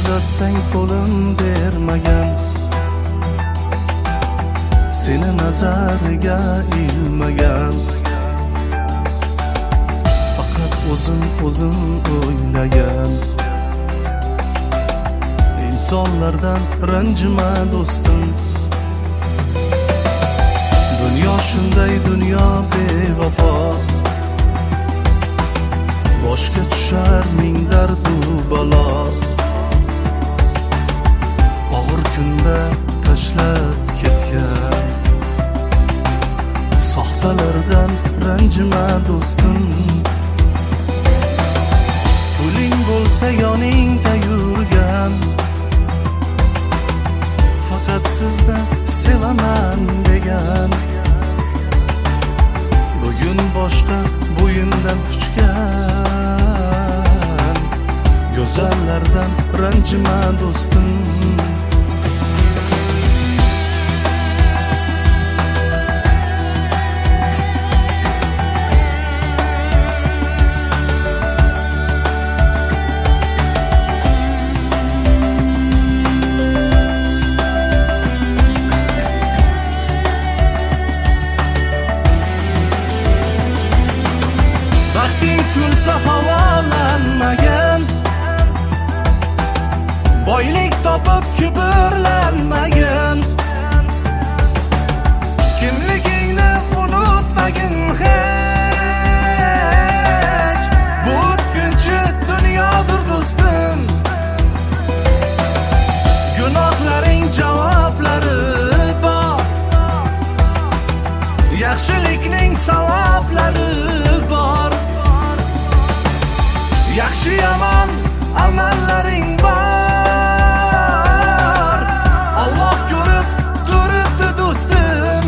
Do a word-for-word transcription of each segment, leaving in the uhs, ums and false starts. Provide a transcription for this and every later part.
uzatsang qo'lim bermagan, seni nazariga ilmagan, faqat o'zim o'zim o'ylagan. İnsanlardan ranjima do'stim, dunyo shunday, dunyo bevafo. Boshga tushar ming dardu balo, og'ir kunda tashlab ketgan. Soxtalardan ranjima do'stim, puling bo'lsa yoningda yurgan, faqat sizda sevaman degan. Bugun boshqa bo'yindan quchgan, go'zallardan ranjima do'stim. Baxting kulsa havolanmagan, boylik topib kibrlanmagan, kimligingni unutmagin hech. Bu o'tkinchi dunyodir do'stim, gunohlaring javoblari bor, yaxshilikning savoblari bor. Yaxshi yomon amallaring bor, Alloh ko'rib turibdi do'stim.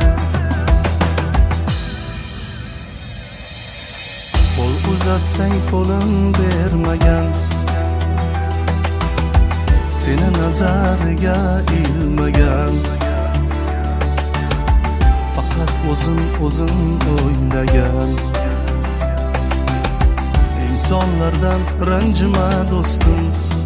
Qo'l uzatsang qo'lim bermagan, seni nazariga ilmagan, faqat o'zim o'zim o'ylagan. İnsanlardan ranjima do'stim,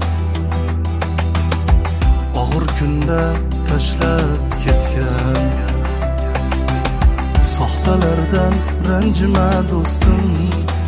og'ir kunda tashlab ketgan. Soxtalardan ranjima do'stim.